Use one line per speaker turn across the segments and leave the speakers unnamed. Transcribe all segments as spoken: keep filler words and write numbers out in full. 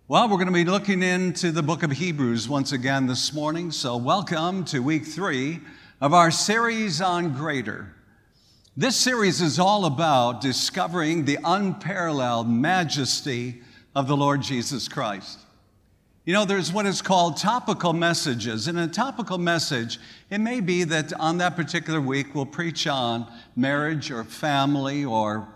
Well, we're going to be looking into the book of Hebrews once again this morning, so welcome to week three of our series on Greater. This series is all about discovering the unparalleled majesty of the Lord Jesus Christ. You know, there's what is called topical messages. In a topical message, it may be that on that particular week we'll preach on marriage or family or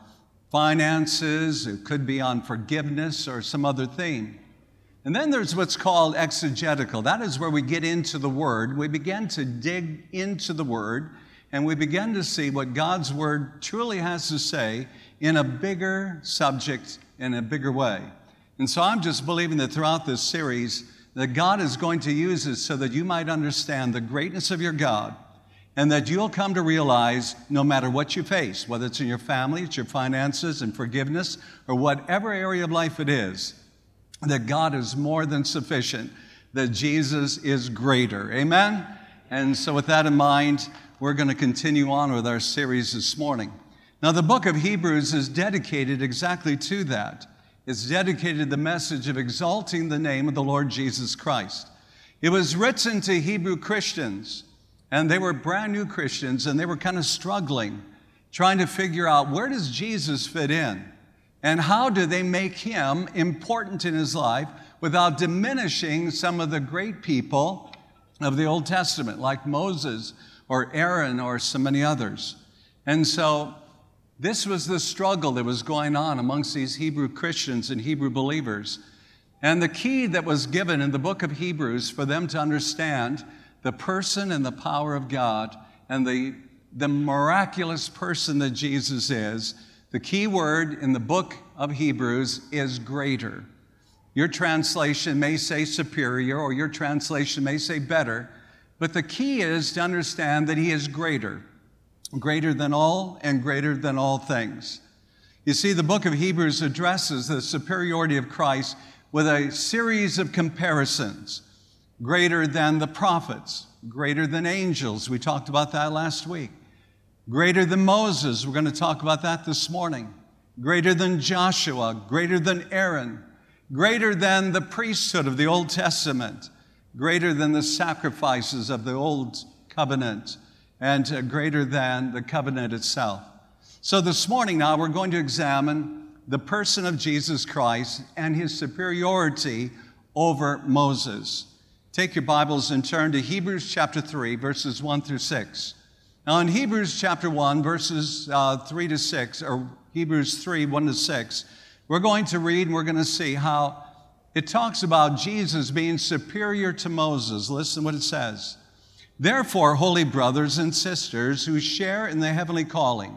finances. It could be on forgiveness or some other theme. And then there's what's called exegetical. That is where we get into the Word. We begin to dig into the Word, and we begin to see what God's Word truly has to say in a bigger subject, in a bigger way. And so I'm just believing that throughout this series, that God is going to use it so that you might understand the greatness of your God, and that you'll come to realize no matter what you face, whether it's in your family, it's your finances and forgiveness, or whatever area of life it is, that God is more than sufficient, that Jesus is greater. Amen? And so with that in mind, we're going to continue on with our series this morning. Now, the book of Hebrews is dedicated exactly to that. It's dedicated to the message of exalting the name of the Lord Jesus Christ. It was written to Hebrew Christians, and they were brand new Christians, and they were kind of struggling, trying to figure out, where does Jesus fit in? And how do they make him important in his life without diminishing some of the great people of the Old Testament, like Moses or Aaron or so many others? And so this was the struggle that was going on amongst these Hebrew Christians and Hebrew believers. And the key that was given in the book of Hebrews for them to understand the person and the power of God and the, the miraculous person that Jesus is, the key word in the book of Hebrews is greater. Your translation may say superior, or your translation may say better, but the key is to understand that he is greater, greater than all and greater than all things. You see, the book of Hebrews addresses the superiority of Christ with a series of comparisons. Greater than the prophets, greater than angels. We talked about that last week. Greater than Moses, we're going to talk about that this morning. Greater than Joshua, greater than Aaron, greater than the priesthood of the Old Testament, greater than the sacrifices of the Old Covenant, and uh, greater than the covenant itself. So this morning now we're going to examine the person of Jesus Christ and his superiority over Moses. Take your Bibles and turn to Hebrews chapter three, verses one through six. Now in Hebrews chapter one, verses uh, three to six, or Hebrews three, one to six, we're going to read and we're going to see how it talks about Jesus being superior to Moses. Listen what it says. Therefore, holy brothers and sisters who share in the heavenly calling,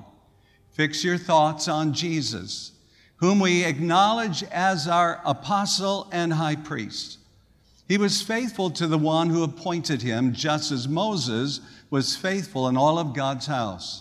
fix your thoughts on Jesus, whom we acknowledge as our apostle and high priest. He was faithful to the one who appointed him, just as Moses was faithful in all of God's house.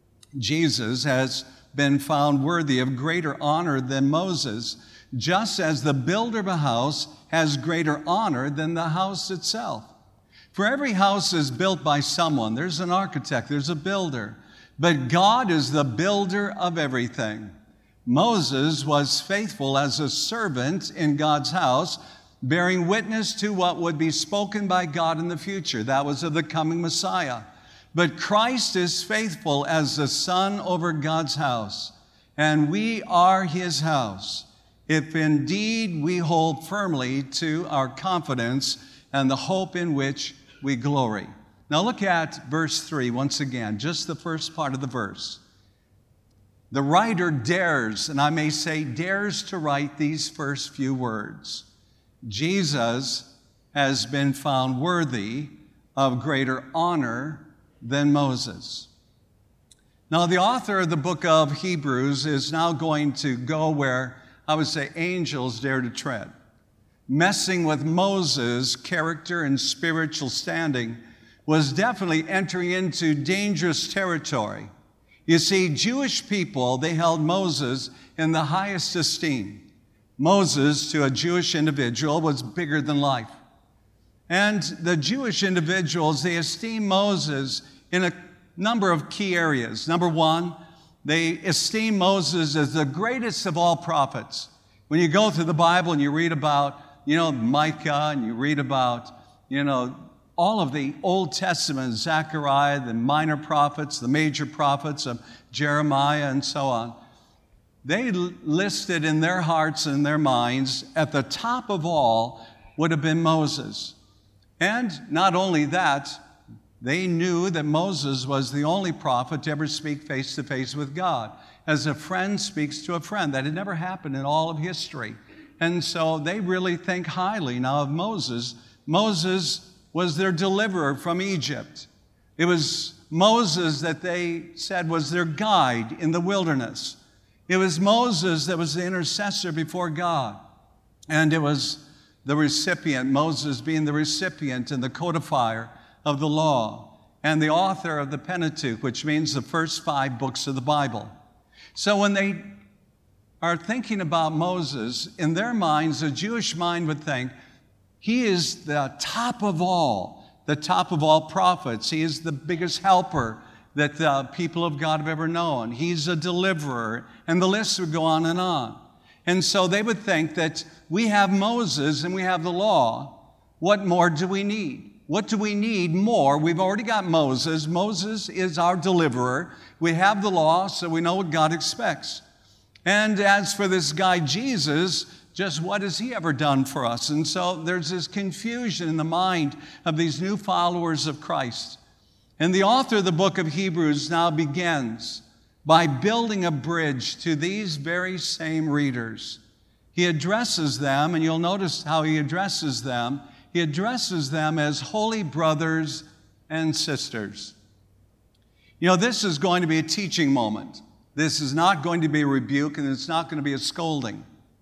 Jesus has been found worthy of greater honor than Moses, just as the builder of a house has greater honor than the house itself. For every house is built by someone. There's an architect, there's a builder. But God is the builder of everything. Moses was faithful as a servant in God's house, bearing witness to what would be spoken by God in the future. That was of the coming Messiah. But Christ is faithful as the Son over God's house, and we are his house, if indeed we hold firmly to our confidence and the hope in which we glory. Now look at verse three once again, just the first part of the verse. The writer dares, and I may say dares to write these first few words. Jesus has been found worthy of greater honor than Moses. Now, the author of the book of Hebrews is now going to go where I would say angels dare to tread. Messing with Moses' character and spiritual standing was definitely entering into dangerous territory. You see, Jewish people, they held Moses in the highest esteem. Moses, to a Jewish individual, was bigger than life. And the Jewish individuals, they esteemed Moses in a number of key areas. Number one, they esteemed Moses as the greatest of all prophets. When you go through the Bible and you read about, you know, Micah, and you read about, you know, all of the Old Testament, Zechariah, the minor prophets, the major prophets of Jeremiah, and so on, they listed in their hearts and their minds, at the top of all would have been Moses. And not only that, they knew that Moses was the only prophet to ever speak face to face with God, as a friend speaks to a friend. That had never happened in all of history. And so they really think highly now of Moses. Moses was their deliverer from Egypt. It was Moses that they said was their guide in the wilderness. It was Moses that was the intercessor before God. And it was the recipient, Moses being the recipient and the codifier of the law, and the author of the Pentateuch, which means the first five books of the Bible. So when they are thinking about Moses, in their minds, a Jewish mind would think, he is the top of all, the top of all prophets. He is the biggest helper that the people of God have ever known. He's a deliverer, and the list would go on and on. And so they would think that we have Moses and we have the law. What more do we need? What do we need more? We've already got Moses. Moses is our deliverer. We have the law, so we know what God expects. And as for this guy Jesus, just what has he ever done for us? And so there's this confusion in the mind of these new followers of Christ. And the author of the book of Hebrews now begins by building a bridge to these very same readers. He addresses them, and you'll notice how he addresses them. He addresses them as holy brothers and sisters. You know, this is going to be a teaching moment. This is not going to be a rebuke, and it's not going to be a scolding.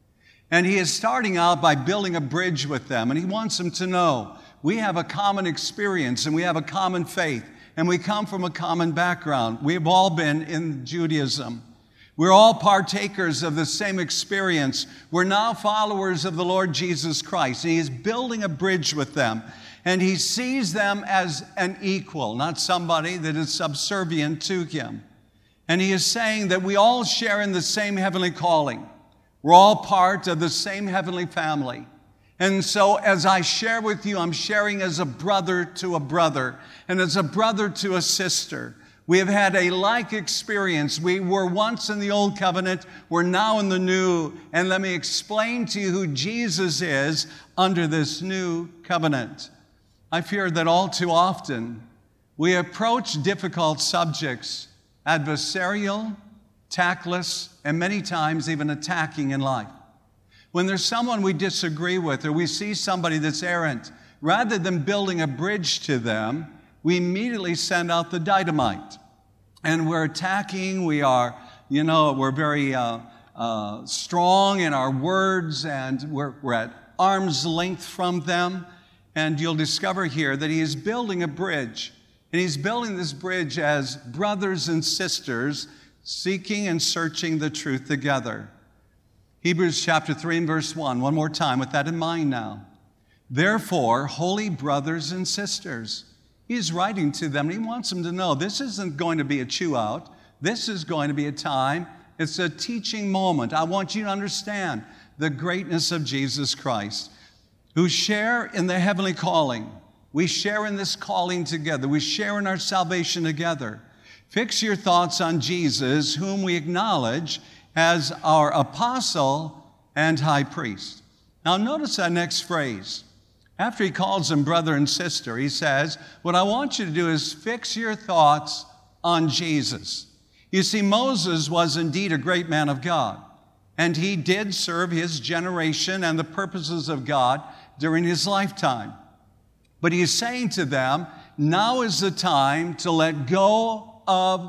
And he is starting out by building a bridge with them, and he wants them to know we have a common experience, and we have a common faith, and we come from a common background. We've all been in Judaism. We're all partakers of the same experience. We're now followers of the Lord Jesus Christ. And he is building a bridge with them. And he sees them as an equal, not somebody that is subservient to him. And he is saying that we all share in the same heavenly calling. We're all part of the same heavenly family. And so as I share with you, I'm sharing as a brother to a brother and as a brother to a sister. We have had a like experience. We were once in the old covenant. We're now in the new. And let me explain to you who Jesus is under this new covenant. I fear that all too often we approach difficult subjects adversarial, tactless, and many times even attacking in life. When there's someone we disagree with or we see somebody that's errant, rather than building a bridge to them, we immediately send out the dynamite. And we're attacking, we are, you know, we're very uh, uh, strong in our words, and we're, we're at arm's length from them. And you'll discover here that he is building a bridge. And he's building this bridge as brothers and sisters seeking and searching the truth together. Hebrews chapter three and verse one, one more time with that in mind now. Therefore, holy brothers and sisters. He's writing to them, and he wants them to know this isn't going to be a chew out. This is going to be a time, it's a teaching moment. I want you to understand the greatness of Jesus Christ, who share in the heavenly calling. We share in this calling together. We share in our salvation together. Fix your thoughts on Jesus, whom we acknowledge as our apostle and high priest. Now notice that next phrase. After he calls them brother and sister, he says, what I want you to do is fix your thoughts on Jesus. You see, Moses was indeed a great man of God, and he did serve his generation and the purposes of God during his lifetime. But he's saying to them, now is the time to let go of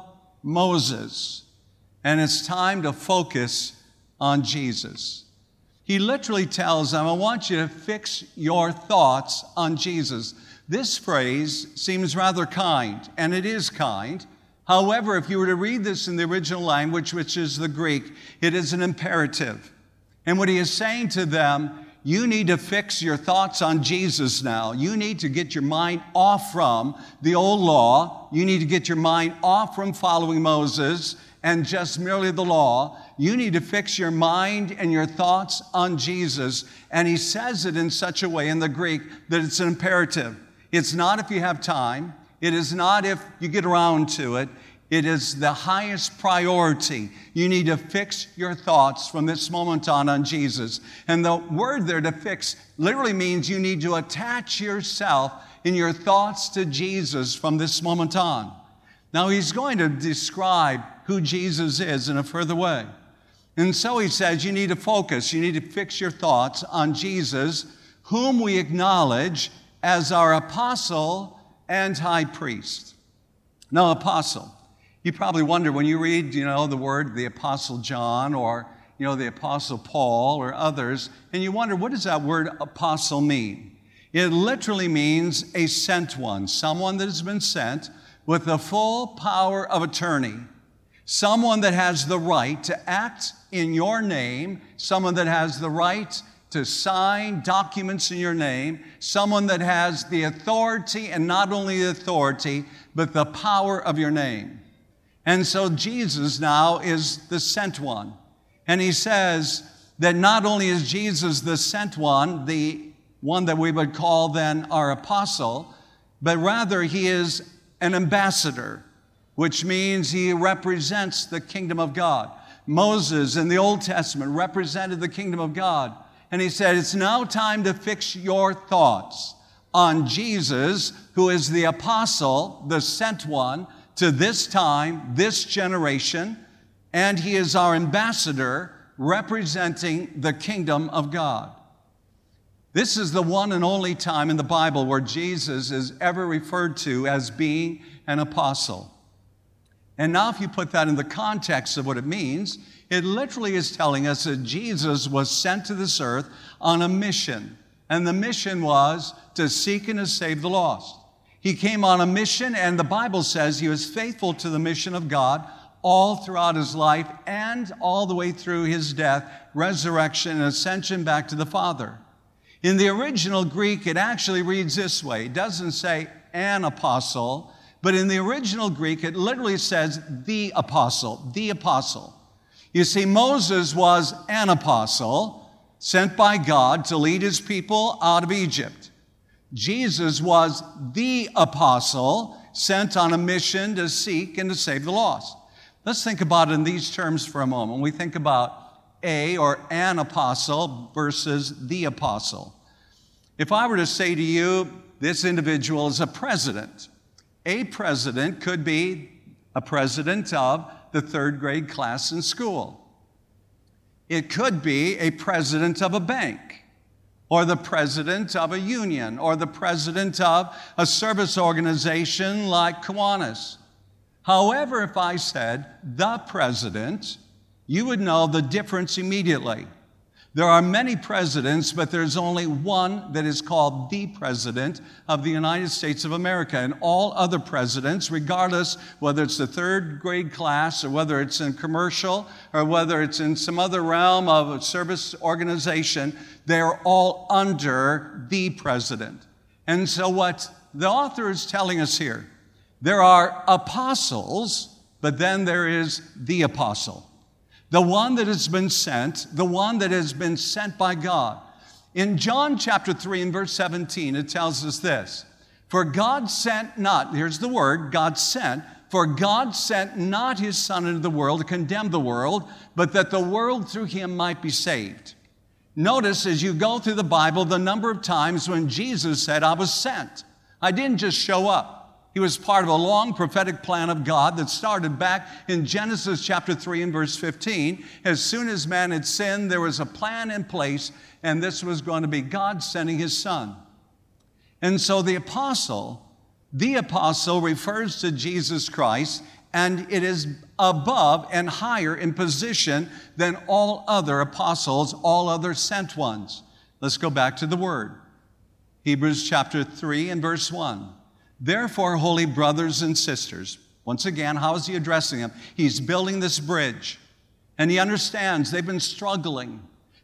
Moses, and it's time to focus on Jesus. He literally tells them, I want you to fix your thoughts on Jesus. This phrase seems rather kind, and it is kind. However, if you were to read this in the original language, which is the Greek, it is an imperative. And what he is saying to them, you need to fix your thoughts on Jesus now. You need to get your mind off from the old law. You need to get your mind off from following Moses and just merely the law. You need to fix your mind and your thoughts on Jesus. And he says it in such a way in the Greek that it's an imperative. It's not if you have time. It is not if you get around to it. It is the highest priority. You need to fix your thoughts from this moment on on Jesus. And the word there, to fix, literally means you need to attach yourself in your thoughts to Jesus from this moment on. Now, he's going to describe who Jesus is in a further way. And so he says you need to focus, you need to fix your thoughts on Jesus, whom we acknowledge as our apostle and high priest. Now, apostle. You probably wonder when you read, you know, the word, the Apostle John, or, you know, the Apostle Paul, or others, and you wonder, what does that word apostle mean? It literally means a sent one, someone that has been sent with the full power of attorney, someone that has the right to act in your name, someone that has the right to sign documents in your name, someone that has the authority, and not only the authority, but the power of your name. And so Jesus now is the sent one. And he says that not only is Jesus the sent one, the one that we would call then our apostle, but rather he is an ambassador, which means he represents the kingdom of God. Moses in the Old Testament represented the kingdom of God. And he said, it's now time to fix your thoughts on Jesus, who is the apostle, the sent one, to this time, this generation, and he is our ambassador representing the kingdom of God. This is the one and only time in the Bible where Jesus is ever referred to as being an apostle. And now if you put that in the context of what it means, it literally is telling us that Jesus was sent to this earth on a mission. And the mission was to seek and to save the lost. He came on a mission, and the Bible says he was faithful to the mission of God all throughout his life and all the way through his death, resurrection, and ascension back to the Father. In the original Greek, it actually reads this way. It doesn't say an apostle, but in the original Greek, it literally says the apostle, the apostle. You see, Moses was an apostle sent by God to lead his people out of Egypt. Jesus was the apostle sent on a mission to seek and to save the lost. Let's think about it in these terms for a moment. We think about a or an apostle versus the apostle. If I were to say to you, this individual is a president, a president could be a president of the third grade class in school. It could be a president of a bank, or the president of a union, or the president of a service organization like Kiwanis. However, if I said the president, you would know the difference immediately. There are many presidents, but there's only one that is called the President of the United States of America. And all other presidents, regardless whether it's the third grade class or whether it's in commercial or whether it's in some other realm of a service organization, they're all under the President. And so what the author is telling us here, there are apostles, but then there is the apostle. The one that has been sent, the one that has been sent by God. In John chapter three and verse seventeen, it tells us this. For God sent not, here's the word, God sent, for God sent not his Son into the world to condemn the world, but that the world through him might be saved. Notice as you go through the Bible the number of times when Jesus said, I was sent. I didn't just show up. He was part of a long prophetic plan of God that started back in Genesis chapter three and verse fifteen. As soon as man had sinned, there was a plan in place, and this was going to be God sending his Son. And so the apostle, the apostle refers to Jesus Christ, and it is above and higher in position than all other apostles, all other sent ones. Let's go back to the word. Hebrews chapter three and verse one. Therefore, holy brothers and sisters, once again, how is he addressing them? He's building this bridge, and he understands they've been struggling.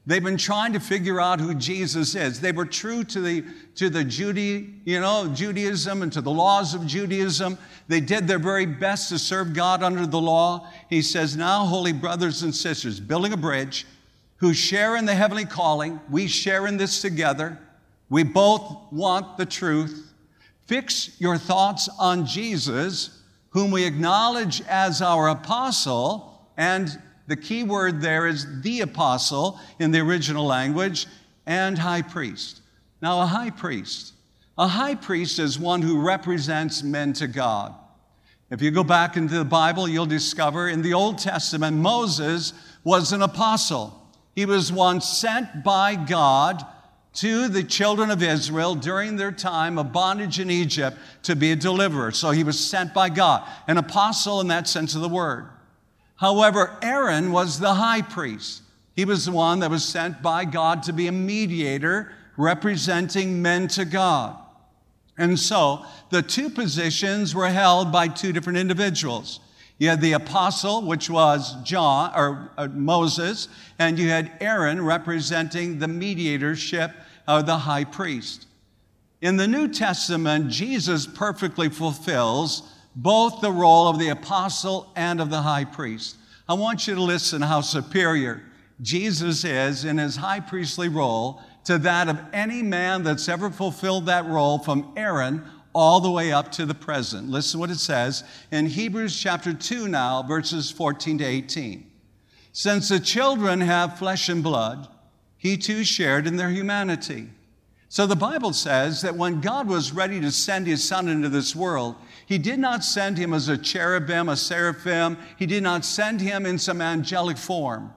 They've been trying to figure out who Jesus is. They were true to the, to the Judy, you know, Judaism and to the laws of Judaism. They did their very best to serve God under the law. He says, now, holy brothers and sisters, building a bridge, who share in the heavenly calling, we share in this together. We both want the truth. Fix your thoughts on Jesus, whom we acknowledge as our apostle, and the key word there is the apostle in the original language, and high priest. Now, a high priest. A high priest is one who represents men to God. If you go back into the Bible, you'll discover in the Old Testament, Moses was an apostle. He was one sent by God to the children of Israel during their time of bondage in Egypt to be a deliverer. So he was sent by God, an apostle in that sense of the word. However, Aaron was the high priest. He was the one that was sent by God to be a mediator representing men to God. And so the two positions were held by two different individuals. You had the apostle, which was John or uh, Moses, and you had Aaron representing the mediatorship of the high priest. In the New Testament, Jesus perfectly fulfills both the role of the apostle and of the high priest. I want you to listen how superior Jesus is in his high priestly role to that of any man that's ever fulfilled that role from Aaron all the way up to the present. Listen what it says in Hebrews chapter two now, verses fourteen to eighteen. Since the children have flesh and blood, he too shared in their humanity. So the Bible says that when God was ready to send his son into this world, he did not send him as a cherubim, a seraphim. He did not send him in some angelic form.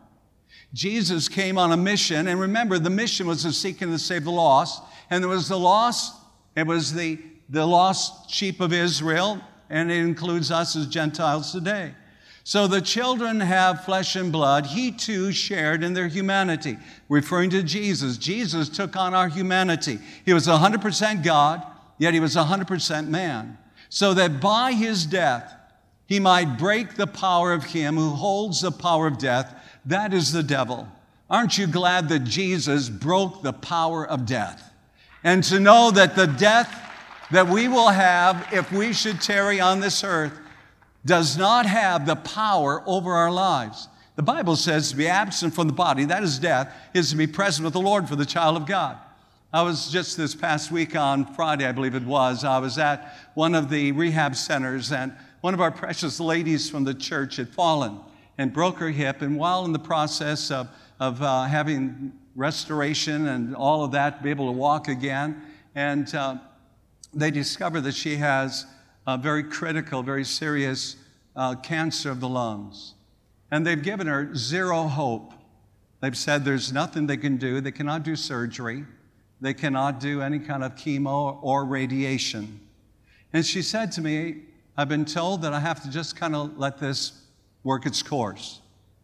Jesus came on a mission, and remember, the mission was to seek and to save the lost. And there was the lost, it was the, the lost sheep of Israel, and it includes us as Gentiles today. So the children have flesh and blood. He too shared in their humanity, referring to Jesus. Jesus took on our humanity. He was one hundred percent God, yet he was one hundred percent man, so that by his death he might break the power of him who holds the power of death. That is the devil. Aren't you glad that Jesus broke the power of death? And to know that the death that we will have if we should tarry on this earth does not have the power over our lives. The Bible says to be absent from the body, that is death, is to be present with the Lord for the child of God. I was just this past week on Friday, I believe it was, I was at one of the rehab centers, and one of our precious ladies from the church had fallen and broke her hip, and while in the process of, of uh, having restoration and all of that, be able to walk again, and uh, they discovered that she has a very critical, very serious uh, cancer of the lungs. And they've given her zero hope. They've said there's nothing they can do. They cannot do surgery. They cannot do any kind of chemo or radiation. And she said to me, I've been told that I have to just kind of let this work its course.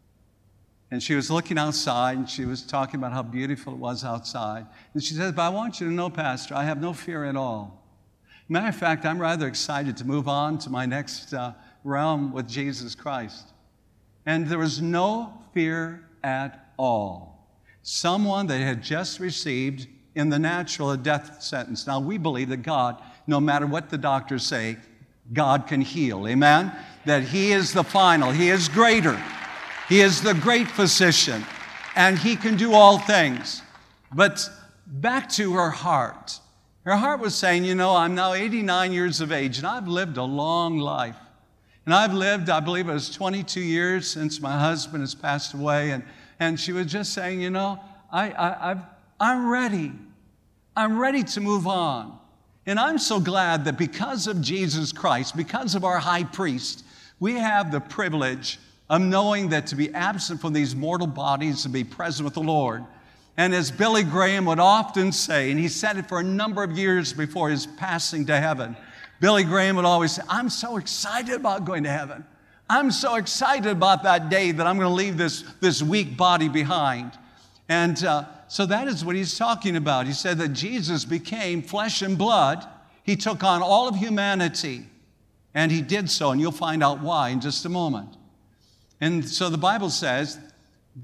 And she was looking outside, and she was talking about how beautiful it was outside. And she said, but I want you to know, Pastor, I have no fear at all. Matter of fact, I'm rather excited to move on to my next uh, realm with Jesus Christ. And there was no fear at all. Someone that had just received in the natural a death sentence. Now, we believe that God, no matter what the doctors say, God can heal. Amen? That he is the final. He is greater. He is the great physician. And he can do all things. But back to her heart. Her heart was saying, you know, I'm now eighty-nine years of age, and I've lived a long life. And I've lived, I believe it was twenty-two years since my husband has passed away. And, and she was just saying, you know, I, I, I've, I'm ready. I'm ready to move on. And I'm so glad that because of Jesus Christ, because of our high priest, we have the privilege of knowing that to be absent from these mortal bodies, to be present with the Lord. And as Billy Graham would often say, and he said it for a number of years before his passing to heaven, Billy Graham would always say, I'm so excited about going to heaven. I'm so excited about that day that I'm going to leave this, this weak body behind. And uh, so that is what he's talking about. He said that Jesus became flesh and blood. He took on all of humanity, and he did so, and you'll find out why in just a moment. And so the Bible says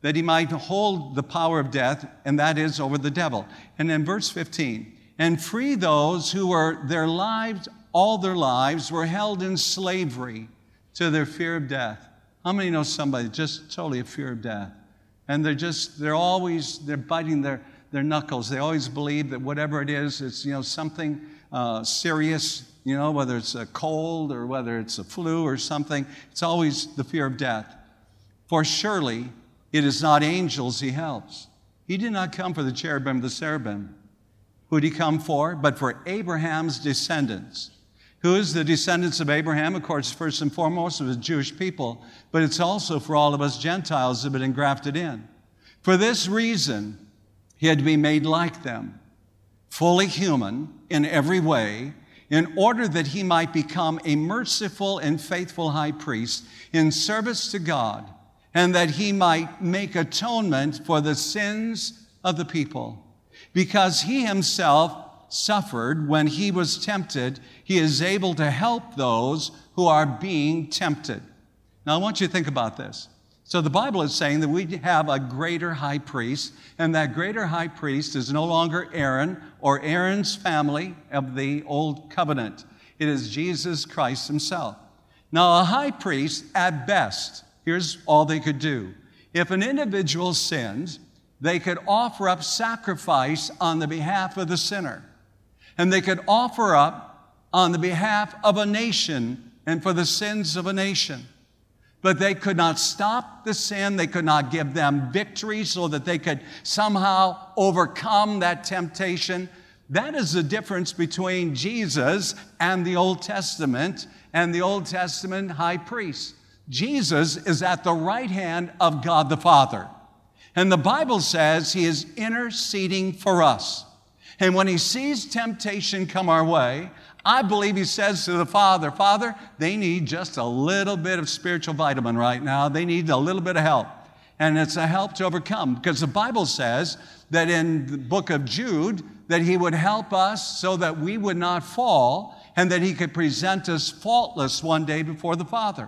that he might hold the power of death, and that is over the devil. And then verse fifteen, and free those who were their lives, all their lives, were held in slavery to their fear of death. How many know somebody just totally a fear of death? And they're just, they're always, they're biting their, their knuckles. They always believe that whatever it is, it's, you know, something uh, serious, you know, whether it's a cold or whether it's a flu or something. It's always the fear of death. For surely it is not angels he helps. He did not come for the cherubim, the cherubim. Who did he come for? But for Abraham's descendants. Who is the descendants of Abraham? Of course, first and foremost, it was Jewish people, but it's also for all of us Gentiles who have been engrafted in. For this reason, he had to be made like them, fully human in every way, in order that he might become a merciful and faithful high priest in service to God, and that he might make atonement for the sins of the people. Because he himself suffered when he was tempted, he is able to help those who are being tempted. Now, I want you to think about this. So the Bible is saying that we have a greater high priest, and that greater high priest is no longer Aaron or Aaron's family of the old covenant. It is Jesus Christ himself. Now, a high priest, at best, here's all they could do. If an individual sinned, they could offer up sacrifice on the behalf of the sinner. And they could offer up on the behalf of a nation and for the sins of a nation. But they could not stop the sin. They could not give them victory so that they could somehow overcome that temptation. That is the difference between Jesus and the Old Testament and the Old Testament high priest. Jesus is at the right hand of God the Father. And the Bible says he is interceding for us. And when he sees temptation come our way, I believe he says to the Father, Father, they need just a little bit of spiritual vitamin right now. They need a little bit of help. And it's a help to overcome. Because the Bible says that in the book of Jude, that he would help us so that we would not fall and that he could present us faultless one day before the Father.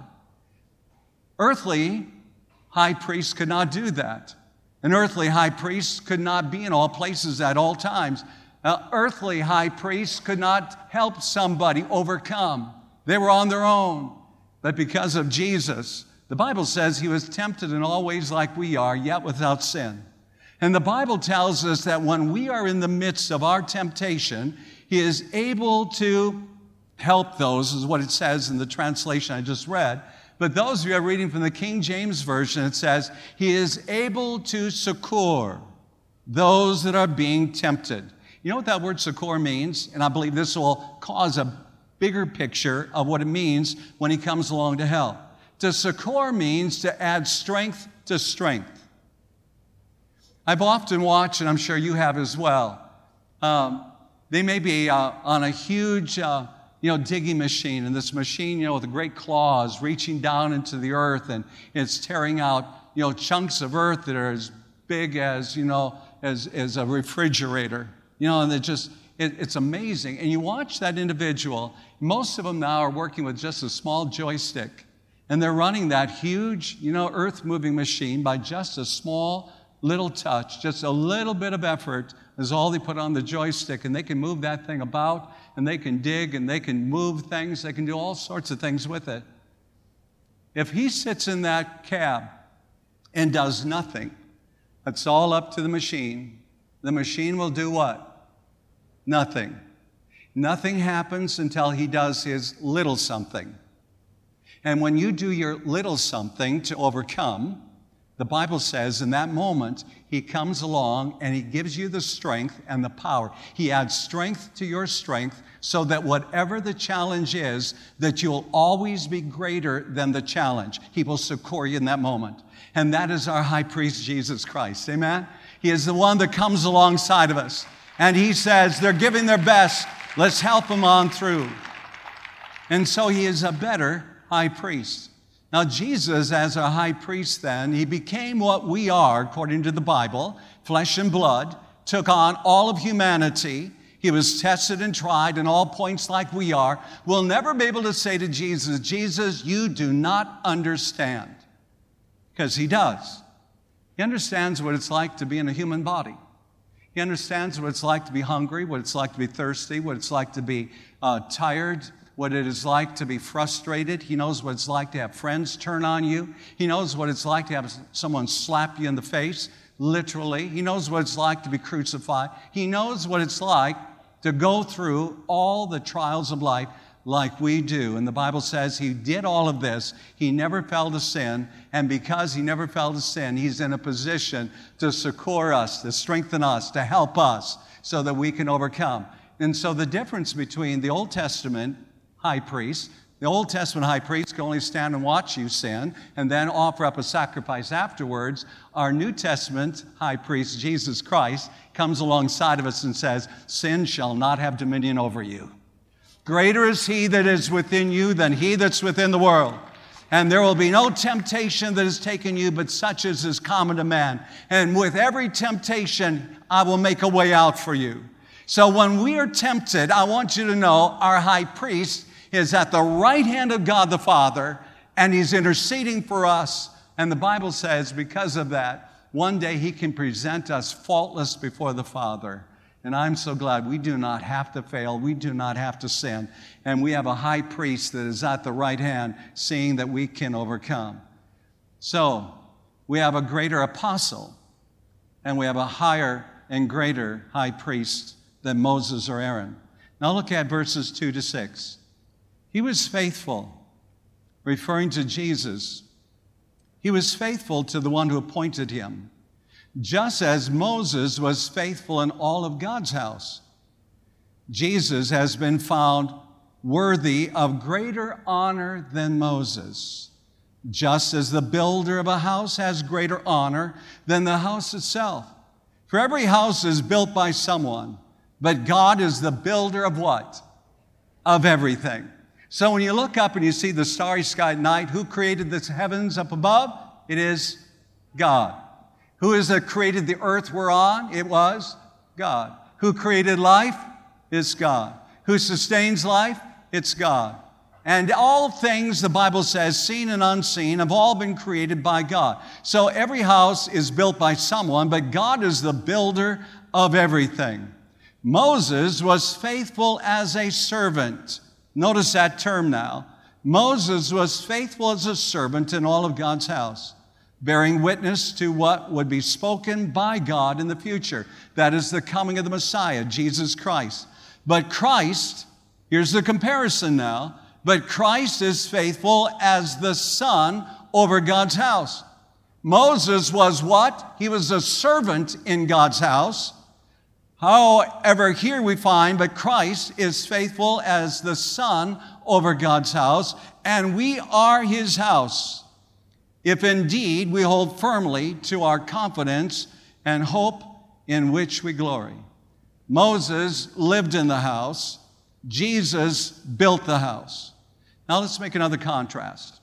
Earthly high priests could not do that. An earthly high priest could not be in all places at all times. An earthly high priest could not help somebody overcome. They were on their own. But because of Jesus, the Bible says he was tempted in all ways like we are, yet without sin. And the Bible tells us that when we are in the midst of our temptation, he is able to help those, is what it says in the translation I just read. But those of you who are reading from the King James Version, it says, he is able to succor those that are being tempted. You know what that word succor means? And I believe this will cause a bigger picture of what it means when he comes along to help. To succor means to add strength to strength. I've often watched, and I'm sure you have as well, um, they may be uh, on a huge uh, you know, digging machine, and this machine, you know, with the great claws reaching down into the earth, and it's tearing out, you know, chunks of earth that are as big as, you know, as, as a refrigerator, you know, and it just, it, it's amazing. And you watch that individual, most of them now are working with just a small joystick, and they're running that huge, you know, earth-moving machine by just a small little touch, just a little bit of effort is all they put on the joystick, and they can move that thing about, and they can dig, and they can move things, they can do all sorts of things with it. If he sits in that cab and does nothing, it's all up to the machine. The machine will do what? Nothing. Nothing happens until he does his little something. And when you do your little something to overcome, the Bible says in that moment, he comes along and he gives you the strength and the power. He adds strength to your strength so that whatever the challenge is, that you'll always be greater than the challenge. He will succor you in that moment. And that is our high priest, Jesus Christ. Amen? He is the one that comes alongside of us. And he says, they're giving their best. Let's help them on through. And so he is a better high priest. Now, Jesus, as our high priest then, he became what we are, according to the Bible, flesh and blood, took on all of humanity. He was tested and tried in all points like we are. We'll never be able to say to Jesus, Jesus, you do not understand. Because he does. He understands what it's like to be in a human body. He understands what it's like to be hungry, what it's like to be thirsty, what it's like to be uh, tired, what it is like to be frustrated. He knows what it's like to have friends turn on you. He knows what it's like to have someone slap you in the face, literally. He knows what it's like to be crucified. He knows what it's like to go through all the trials of life like we do. And the Bible says he did all of this. He never fell to sin. And because he never fell to sin, he's in a position to succor us, to strengthen us, to help us so that we can overcome. And so the difference between the Old Testament high priest, the Old Testament high priest can only stand and watch you sin and then offer up a sacrifice afterwards. Our New Testament high priest, Jesus Christ, comes alongside of us and says, sin shall not have dominion over you. Greater is he that is within you than he that's within the world. And there will be no temptation that has taken you, but such as is common to man. And with every temptation, I will make a way out for you. So when we are tempted, I want you to know our high priest is at the right hand of God the Father, and he's interceding for us. And the Bible says because of that, one day he can present us faultless before the Father. And I'm so glad we do not have to fail. We do not have to sin. And we have a high priest that is at the right hand, seeing that we can overcome. So we have a greater apostle, and we have a higher and greater high priest than Moses or Aaron. Now look at verses two to six. He was faithful, referring to Jesus. He was faithful to the one who appointed him, just as Moses was faithful in all of God's house. Jesus has been found worthy of greater honor than Moses, just as the builder of a house has greater honor than the house itself. For every house is built by someone, but God is the builder of what? Of everything. So when you look up and you see the starry sky at night, who created the heavens up above? It is God. Who is that created the earth we're on? It was God. Who created life? It's God. Who sustains life? It's God. And all things, the Bible says, seen and unseen, have all been created by God. So every house is built by someone, but God is the builder of everything. Moses was faithful as a servant. Notice that term now. Moses was faithful as a servant in all of God's house, bearing witness to what would be spoken by God in the future. That is the coming of the Messiah, Jesus Christ. But Christ, here's the comparison now, but Christ is faithful as the son over God's house. Moses was what? He was a servant in God's house. However, here we find, but Christ is faithful as the son over God's house, and we are his house, if indeed we hold firmly to our confidence and hope in which we glory. Moses lived in the house. Jesus built the house. Now let's make another contrast.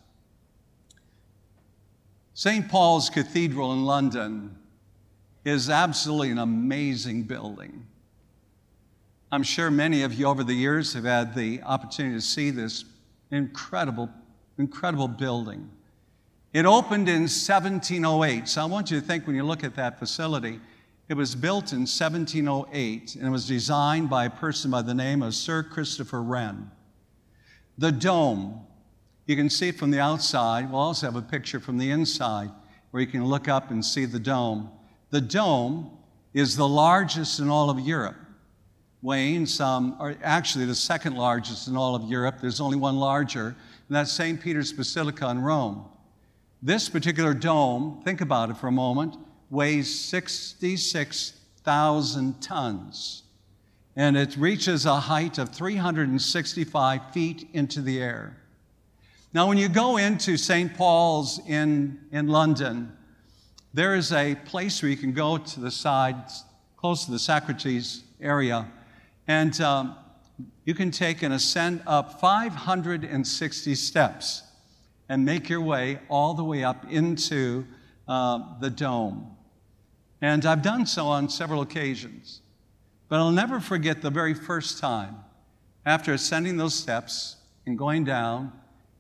Saint Paul's Cathedral in London is absolutely an amazing building. I'm sure many of you over the years have had the opportunity to see this incredible, incredible building. It opened in seventeen oh eight. So I want you to think when you look at that facility, it was built in seventeen oh eight, and it was designed by a person by the name of Sir Christopher Wren. The dome, you can see it from the outside. We'll also have a picture from the inside where you can look up and see the dome. The dome is the largest in all of Europe, weighing some, or actually the second largest in all of Europe. There's only one larger, and that's Saint Peter's Basilica in Rome. This particular dome, think about it for a moment, weighs sixty-six thousand tons, and it reaches a height of three hundred sixty-five feet into the air. Now, when you go into Saint Paul's in, in London, there is a place where you can go to the side, close to the Socrates area, and um, you can take and ascend up five hundred sixty steps and make your way all the way up into uh, the dome. And I've done so on several occasions. But I'll never forget the very first time, after ascending those steps and going down,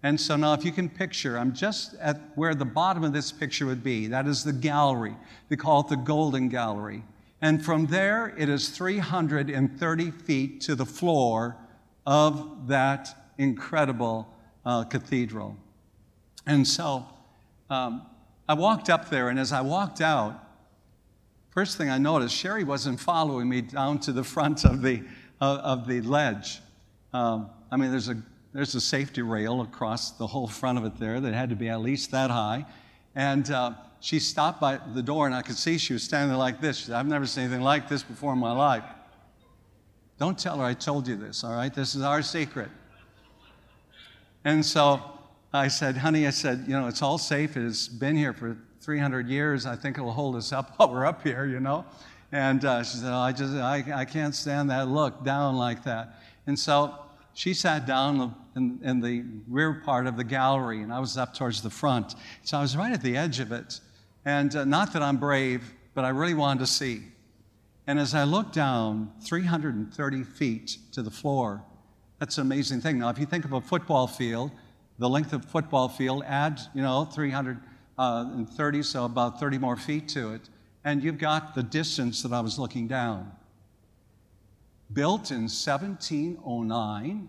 And so now if you can picture, I'm just at where the bottom of this picture would be. That is the gallery. They call it the Golden Gallery. And from there, it is three hundred thirty feet to the floor of that incredible uh, cathedral. And so um, I walked up there, and as I walked out, first thing I noticed, Sherry wasn't following me down to the front of the, uh, of the ledge. Um, I mean, there's a There's a safety rail across the whole front of it there that had to be at least that high. And uh, she stopped by the door, and I could see she was standing there like this. She said, I've never seen anything like this before in my life. Don't tell her I told you this, all right? This is our secret. And so I said, honey, I said, you know, it's all safe. It has been here for three hundred years. I think it will hold us up while we're up here, you know? And uh, she said, oh, I just, I, I can't stand that look down like that. And so she sat down in, in the rear part of the gallery, and I was up towards the front. So I was right at the edge of it. And uh, not that I'm brave, but I really wanted to see. And as I looked down three hundred thirty feet to the floor, that's an amazing thing. Now, if you think of a football field, the length of a football field, add, you know, three hundred thirty, so about thirty more feet to it, and you've got the distance that I was looking down. Built in seventeen oh nine.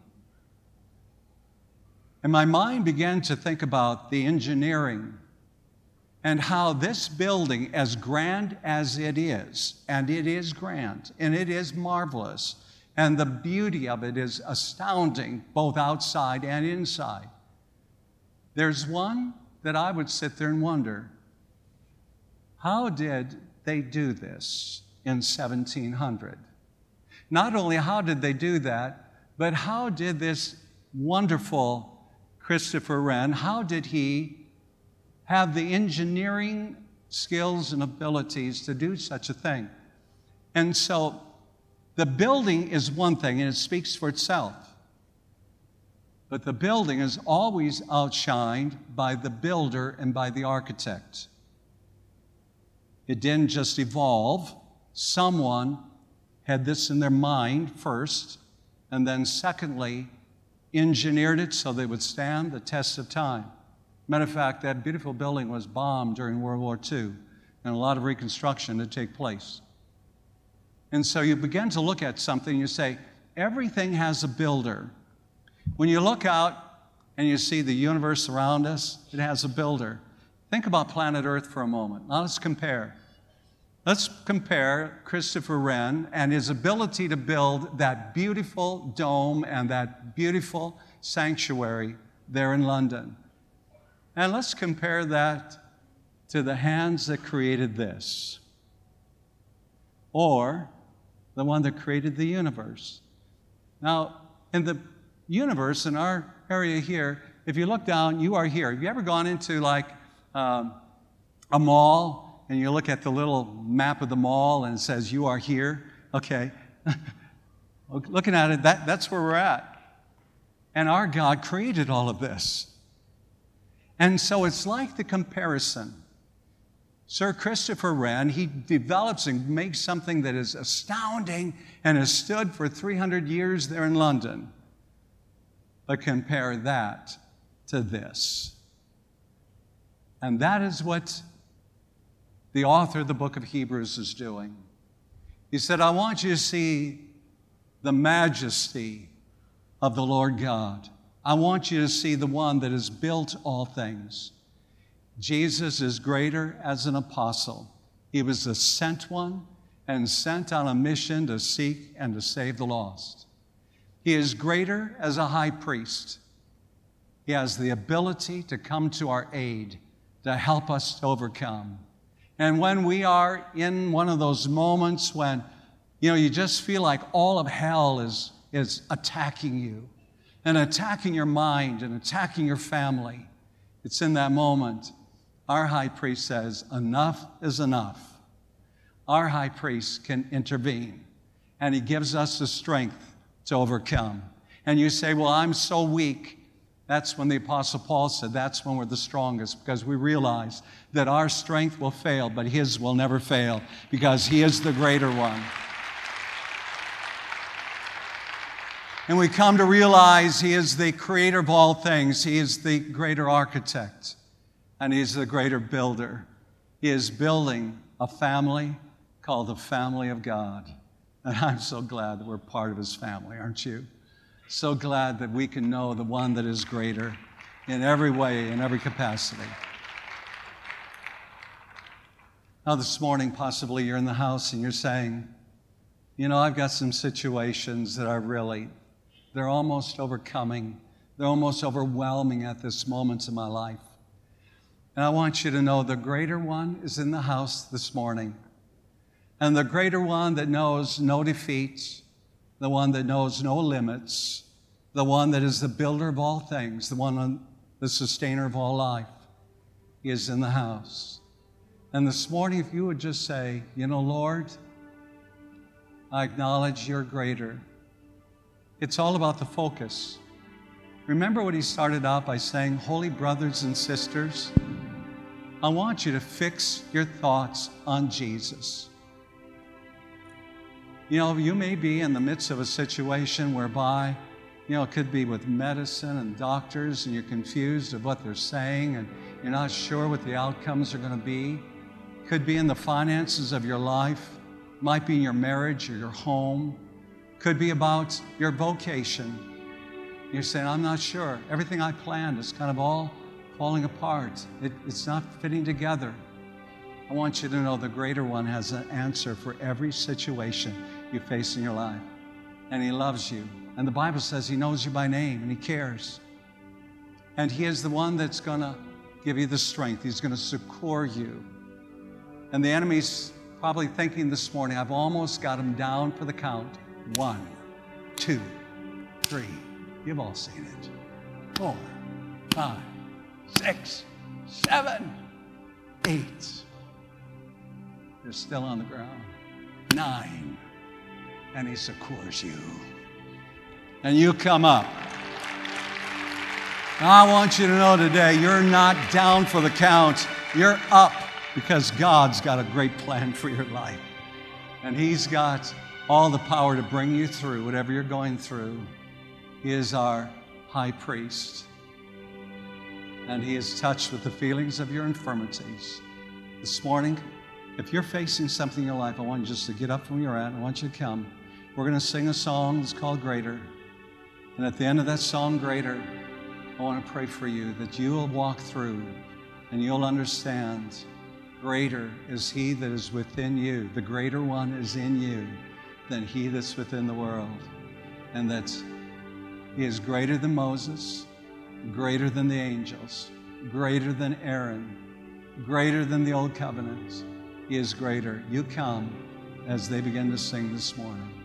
And my mind began to think about the engineering and how this building, as grand as it is, and it is grand, and it is marvelous, and the beauty of it is astounding, both outside and inside. There's one that I would sit there and wonder, how did they do this in seventeen hundred? Not only how did they do that, but how did this wonderful Christopher Wren, how did he have the engineering skills and abilities to do such a thing? And so the building is one thing, and it speaks for itself. But the building is always outshined by the builder and by the architect. It didn't just evolve. Someone had this in their mind first, and then secondly, engineered it so they would stand the test of time. Matter of fact, that beautiful building was bombed during World War Two, and a lot of reconstruction to take place. And so you begin to look at something, you say, everything has a builder. When you look out and you see the universe around us, it has a builder. Think about planet Earth for a moment. Now let's compare. Let's compare Christopher Wren and his ability to build that beautiful dome and that beautiful sanctuary there in London. And let's compare that to the hands that created this, or the one that created the universe. Now, in the universe, in our area here, if you look down, you are here. Have you ever gone into like um, a mall and you look at the little map of the mall and it says, you are here? Okay. Looking at it, that, that's where we're at. And our God created all of this. And so it's like the comparison. Sir Christopher Wren, he develops and makes something that is astounding and has stood for three hundred years there in London. But compare that to this. And that is what the author of the book of Hebrews is doing. He said, I want you to see the majesty of the Lord God. I want you to see the one that has built all things. Jesus is greater as an apostle. He was the sent one and sent on a mission to seek and to save the lost. He is greater as a high priest. He has the ability to come to our aid, to help us to overcome. And when we are in one of those moments when, you know, you just feel like all of hell is, is attacking you and attacking your mind and attacking your family, it's in that moment our high priest says, enough is enough. Our high priest can intervene, and he gives us the strength to overcome. And you say, well, I'm so weak. That's when the Apostle Paul said, that's when we're the strongest, because we realize that our strength will fail, but his will never fail, because he is the greater one. And we come to realize He is the creator of all things. He is the greater architect, and He's the greater builder. He is building a family called the family of God. And I'm so glad that we're part of His family, aren't you? So glad that we can know the one that is greater in every way, in every capacity. Now this morning, possibly you're in the house and you're saying, you know, I've got some situations that are really, they're almost overcoming. They're almost overwhelming at this moment in my life. And I want you to know the greater one is in the house this morning. And the greater one that knows no defeat, the one that knows no limits, the one that is the builder of all things, the one, the sustainer of all life, He is in the house. And this morning, if you would just say, you know, Lord, I acknowledge You're greater. It's all about the focus. Remember what he started out by saying, holy brothers and sisters, I want you to fix your thoughts on Jesus. You know, you may be in the midst of a situation whereby, you know, it could be with medicine and doctors, and you're confused of what they're saying, and you're not sure what the outcomes are going to be. Could be in the finances of your life. Might be in your marriage or your home. Could be about your vocation. You're saying, I'm not sure. Everything I planned is kind of all falling apart. It, it's not fitting together. I want you to know the greater one has an answer for every situation you face in your life. And He loves you. And the Bible says He knows you by name and He cares. And He is the one that's going to give you the strength. He's going to succor you. And the enemy's probably thinking this morning, I've almost got him down for the count. One, two, three. You've all seen it. Four, five, six, seven, eight. You're still on the ground. Nine. And he succors you. And you come up. I want you to know today, you're not down for the count. You're up because God's got a great plan for your life. And He's got all the power to bring you through whatever you're going through. He is our high priest. And He is touched with the feelings of your infirmities. This morning, if you're facing something in your life, I want you just to get up from where you're at. I want you to come. We're going to sing a song that's called Greater. And at the end of that song, Greater, I want to pray for you that you will walk through and you'll understand greater is He that is within you. The greater one is in you than he that's within the world. And that He is greater than Moses, greater than the angels, greater than Aaron, greater than the old covenant. He is greater. You come as they begin to sing this morning.